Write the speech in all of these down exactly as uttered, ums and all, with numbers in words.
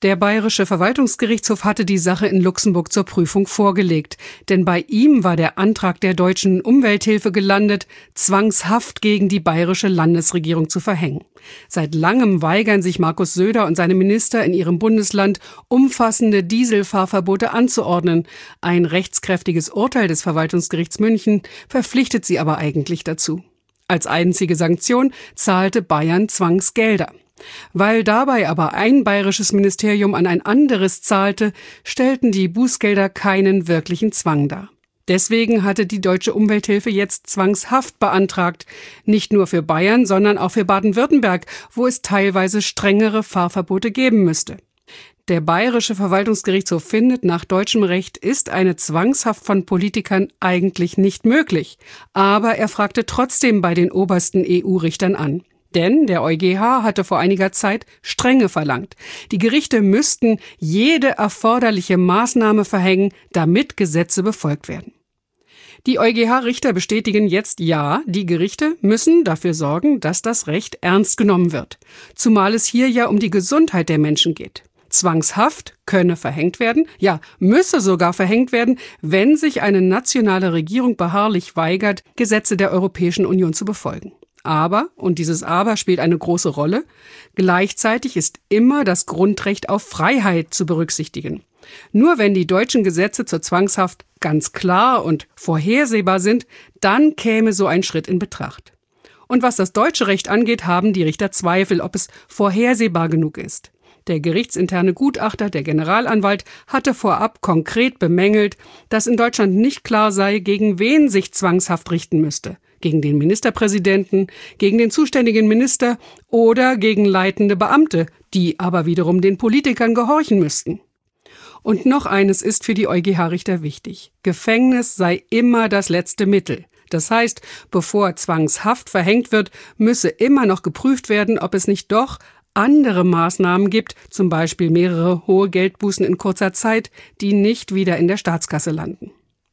Der Bayerische Verwaltungsgerichtshof hatte die Sache in Luxemburg zur Prüfung vorgelegt. Denn bei ihm war der Antrag der deutschen Umwelthilfe gelandet, Zwangshaft gegen die bayerische Landesregierung zu verhängen. Seit langem weigern sich Markus Söder und seine Minister in ihrem Bundesland, umfassende Dieselfahrverbote anzuordnen. Ein rechtskräftiges Urteil des Verwaltungsgerichts München verpflichtet sie aber eigentlich dazu. Als einzige Sanktion zahlte Bayern Zwangsgelder. Weil dabei aber ein bayerisches Ministerium an ein anderes zahlte, stellten die Bußgelder keinen wirklichen Zwang dar. Deswegen hatte die Deutsche Umwelthilfe jetzt Zwangshaft beantragt, nicht nur für Bayern, sondern auch für Baden-Württemberg, wo es teilweise strengere Fahrverbote geben müsste. Der Bayerische Verwaltungsgerichtshof findet, nach deutschem Recht ist eine Zwangshaft von Politikern eigentlich nicht möglich. Aber er fragte trotzdem bei den obersten E U-Richtern an. Denn der EuGH hatte vor einiger Zeit Strenge verlangt. Die Gerichte müssten jede erforderliche Maßnahme verhängen, damit Gesetze befolgt werden. Die EuGH-Richter bestätigen jetzt, ja, die Gerichte müssen dafür sorgen, dass das Recht ernst genommen wird. Zumal es hier ja um die Gesundheit der Menschen geht. Zwangshaft könne verhängt werden, ja, müsse sogar verhängt werden, wenn sich eine nationale Regierung beharrlich weigert, Gesetze der Europäischen Union zu befolgen. Aber, und dieses Aber spielt eine große Rolle, gleichzeitig ist immer das Grundrecht auf Freiheit zu berücksichtigen. Nur wenn die deutschen Gesetze zur Zwangshaft ganz klar und vorhersehbar sind, dann käme so ein Schritt in Betracht. Und was das deutsche Recht angeht, haben die Richter Zweifel, ob es vorhersehbar genug ist. Der gerichtsinterne Gutachter, der Generalanwalt, hatte vorab konkret bemängelt, dass in Deutschland nicht klar sei, gegen wen sich Zwangshaft richten müsste. Gegen den Ministerpräsidenten, gegen den zuständigen Minister oder gegen leitende Beamte, die aber wiederum den Politikern gehorchen müssten. Und noch eines ist für die EuGH-Richter wichtig. Gefängnis sei immer das letzte Mittel. Das heißt, bevor Zwangshaft verhängt wird, müsse immer noch geprüft werden, ob es nicht doch andere Maßnahmen gibt, zum Beispiel mehrere hohe Geldbußen in kurzer Zeit, die nicht wieder in der Staatskasse landen.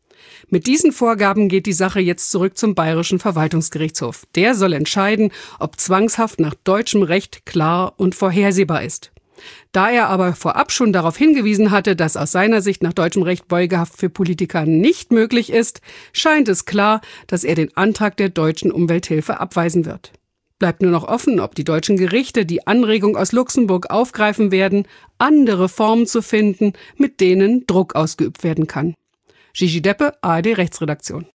Mit diesen Vorgaben geht die Sache jetzt zurück zum Bayerischen Verwaltungsgerichtshof. Der soll entscheiden, ob Zwangshaft nach deutschem Recht klar und vorhersehbar ist. Da er aber vorab schon darauf hingewiesen hatte, dass aus seiner Sicht nach deutschem Recht Beugehaft für Politiker nicht möglich ist, scheint es klar, dass er den Antrag der Deutschen Umwelthilfe abweisen wird. Bleibt nur noch offen, ob die deutschen Gerichte die Anregung aus Luxemburg aufgreifen werden, andere Formen zu finden, mit denen Druck ausgeübt werden kann. Gigi Deppe, A R D Rechtsredaktion.